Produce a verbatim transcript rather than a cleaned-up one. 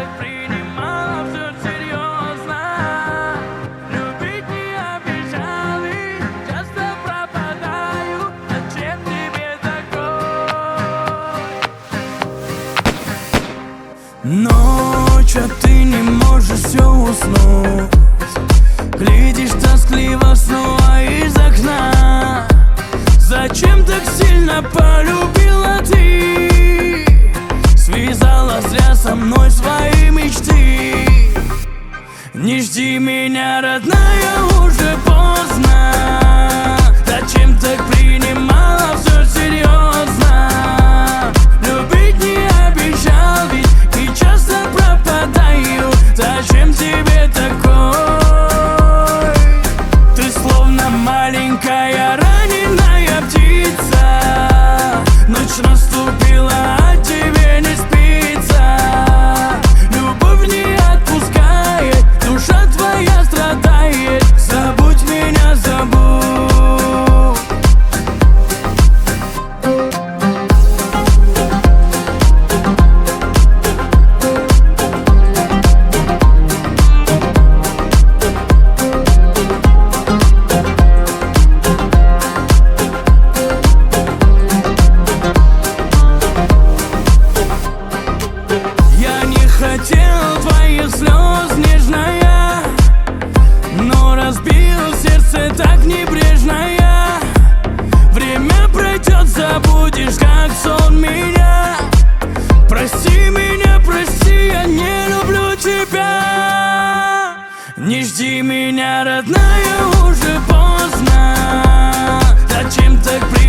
так принимала все серьезно? Любить не обещал и часто пропадаю. Зачем тебе такой? Ночью ты не можешь все уснуть, глядишь тоскливо снова из окна. Зачем так сильно полюбила ты? Связала зря со мной свои мечты. Не жди меня, родная, уже поздно. Зачем так принимала все серьезно? Любить не обещал, ведь и часто пропадаю. Зачем тебе такой? Ты словно маленькая раненая птица. Ночь наступила, а тебе не спится. Любовь не отпускает, душа твоя страдает. Забудь меня, забудь. Хотел твоих слез, нежная, но разбил сердце так небрежно я. Время пройдет, забудешь, как сон меня. Прости меня, прости, я не люблю тебя. Не жди меня, родная, уже поздно. Зачем так при